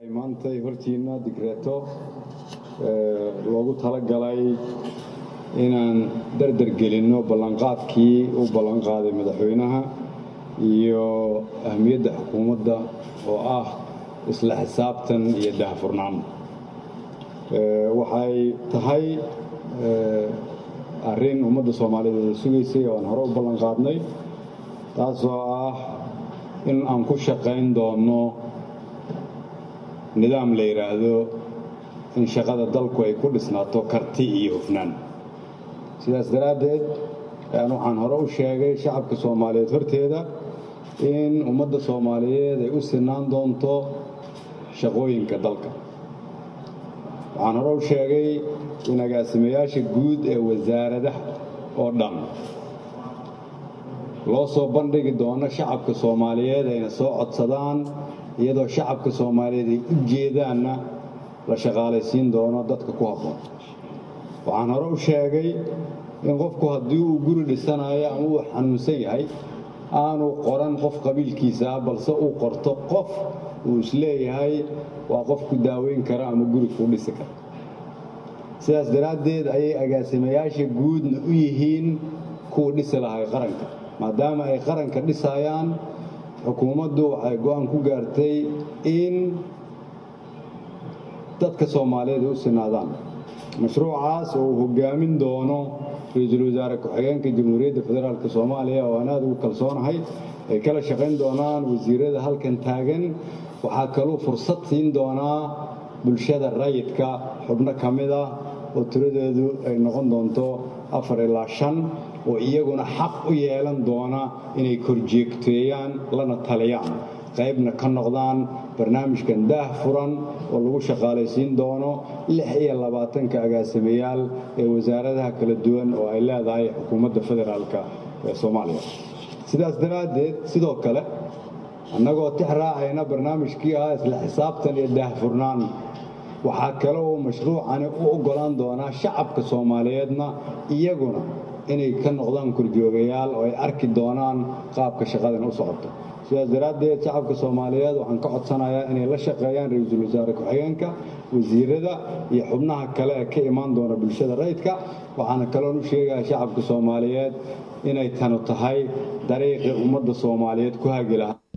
maantay hortiina digreeto loogu talagalay inaan dardar gelinno ballanqaadkii uu ballanqaaday madaxweynaha iyo ahmiyadda xukuumadda oo ah isla xisaabtan iyo daahfurnaan. Waxay tahay arrin ummadda Soomaaliyeed sugaysay oo aan hore u ballanqaadnay, taasoo ah in aan ku shaqayn doono nidaam la yiraahdo in shaqada dalku ay ku dhisnaato karti iyo hufnaan. Sidaas daraaddeed waxaan hore u sheegay shacabka Soomaaliyeed horteeda in ummadda Soomaaliyeed ay u sinaan doonto shaqooyinka dalka. Waxaan hore u sheegay in agaasimayaasha guud ee wasaaradaha oo dhan loo soo bandhigi doono shacabka Soomaaliyeed ayna soo codsadaan, iyadoo shacabka Soomaaliyeed ay u jeedaanna la shaqaalaysiin doono dadka ku habboon. Waxaan hore u sheegay in qofku haddii uu guri dhisanayo ama uu xanuunsan yahay aanu qoran qof qabiilkiisa ah, balse uu qorto qof uu isleeyahay waa qof ku daaweyn kara ama guri ku dhisi kara. Sidaas daraaddeed ayay agaasimayaasha guudna u yihiin kuwa dhisi lahay qaranka. Maadaama ay qaranka dhisayaan, xukuumaddu waxay go'aan ku gaartay in dadka Soomaaliyeed u sinaadaan. Mashruucaas oo uu hogaamin doono ra'iisul wasaare ku-xigeenka Jamhuuriyadda Federaalka Soomaaliya oo aan aad ugu kalsoonahay, ay kala shaqayn doonaan wasiirada halkan taagan. Waxaa kaloo fursad siin doonaa bulshada rayidka xubno ka mid ah oo tiradeedu ay noqon doonto 4 ilaa 5 oo iyaguna xaq u yeelan doona inay korjeegteeyaan lana taliyaan, qaybna ka noqdaan barnaamijkan daahfuran oo lagu shaqaalaysiin doono 26 agaasimayaal ee wasaaradaha kala duwan oo ay leedahay xukuumadda federaalka ee Soomaaliya. Sidaas daraaddeed sidoo kale annagoo tixraacayna barnaamijkii ah isla xisaabtan iyo daahfurnaan, waxaa kale oo mashruucani u ogolaan doonaa shacabka Soomaaliyeedna iyaguna inay ka noqdaan korjoogayaal oo ay arki doonaan qaabka shaqadan u socoto. sidaas daraaddeed shacabka Soomaaliyeed waxaan ka codsanayaa inay la shaqeeyaan ra'iisul wasaare ku-xigeenka, wasiirada iyo xubnaha kale ee ka imaan doona bulshada rayidka. waxaana kaloo u sheegayaa shacabka Soomaaliyeed inay tanu tahay dariiqii ummadda Soomaaliyeed ku hagi lahaa